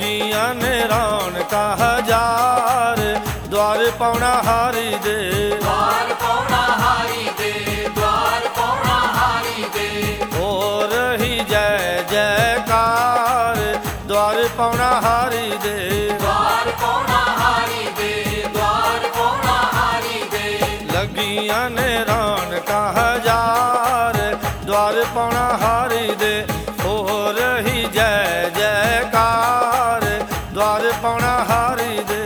ਲੱਗੀਆਂ ਨੇ ਰੌਣਕਾਂ ਹਜ਼ਾਰ, द्वार पाउणा हारी दे, द्वार पाउणा हारी दे, द्वार पाउणा हारी दे। हो रही जय जयकार, द्वार पाउणा हारी दे, द्वार पाउणा हारी दे, द्वार पाउणा हारी दे। ਲੱਗੀਆਂ ਨੇ ਰੌਣਕਾਂ ਹਜ਼ਾਰ, द्वार पाउणा हारी दे, हो रही जय जयकार, द्वार पाउणा हारी दे।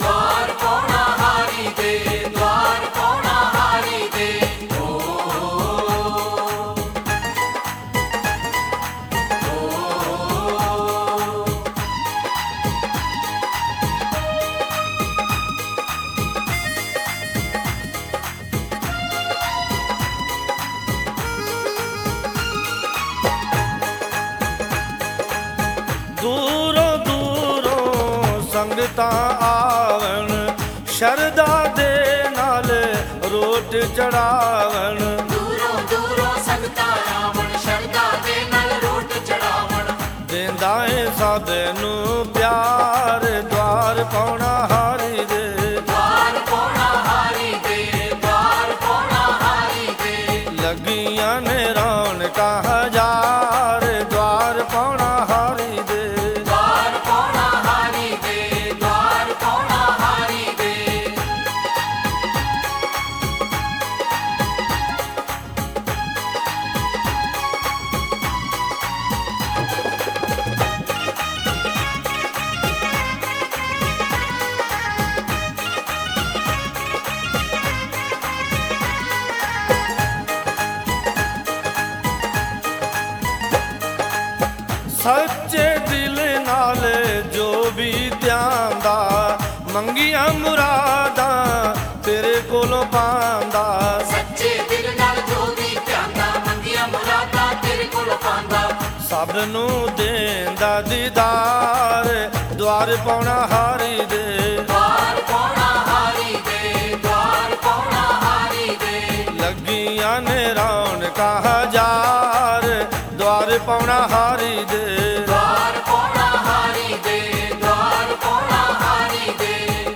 दूरों दूरों संगतां आवन, शरदा दे नाल रोट चढ़ावन। दूरों दूरों संगतां आवन, शरदा दे नाल रोट चढ़ावन। देंदा है सब नूं प्यार, द्वार पाउणा हारी दे, द्वार पाउणा हारी दे, द्वार पाउणा हारी दे। ਲੱਗੀਆਂ ਨੇ ਰੌਣਕਾਂ ਹਜ਼ਾਰ, द्वार पाउणा हारी दे। सच्चे दिल नाल जो भी ध्यानदा, मंगियां मुरादां तेरे कोलों पांदा। सच्चे दिल नाल जो भी ध्यानदा, मंगियां मुरादां तेरे कोलों पांदा। सब नूं देंदा दीदार, द्वार पाउणा हारी दे, द्वार पाउणा हारी दे, द्वार पाउणा हारी दे। ਲੱਗੀਆਂ ਨੇ ਰੌਣਕਾਂ ਹਜ਼ਾਰ, द्वार पाउणा हारी दे, द्वार पाउणा हारी दे, द्वार पाउणा हारी दे।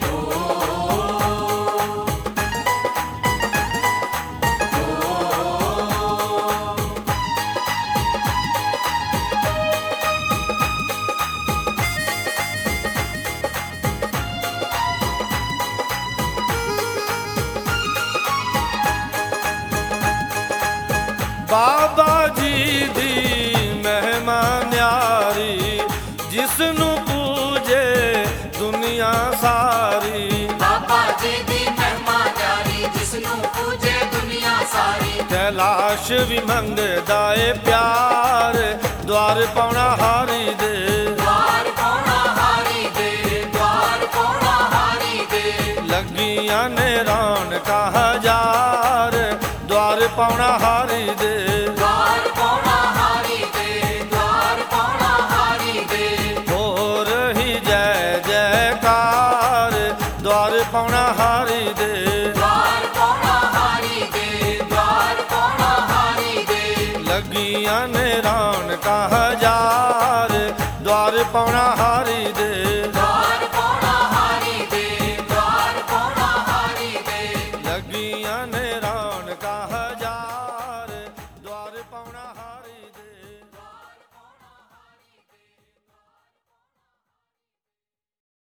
बाबा जी दी महिमा न्यारी, जिसनू पूजे दुनिया सारी। बाबा जी दी महिमा न्यारी, जिसनू पूजे दुनिया सारी। कैलाश भी मंगदा ए प्यार, द्वार पाउणा हारी दे, द्वार पाउणा हारी दे, द्वार पाउणा हारी दे। ਲੱਗੀਆਂ ਨੇ ਰੌਣਕਾਂ ਹਜ਼ਾਰ, द्वार पाउणा हारी दे, द्वार पाउणा हारी दे, द्वार पाउणा हारी दे। हो रही जय जयकार, द्वार पाउणा हारी दे, द्वार पाउणा हारी दे, द्वार पाउणा हारी दे। ਲੱਗੀਆਂ ਨੇ ਰੌਣਕਾਂ ਹਜ਼ਾਰ, द्वार पाउणा हारी दे, द्वार पाउणा हारी दे, द्वार पाउणा हारी दे। ਲੱਗੀਆਂ ਨੇ ਰੌਣਕਾਂ ਹਜ਼ਾਰ, द्वार पाउणा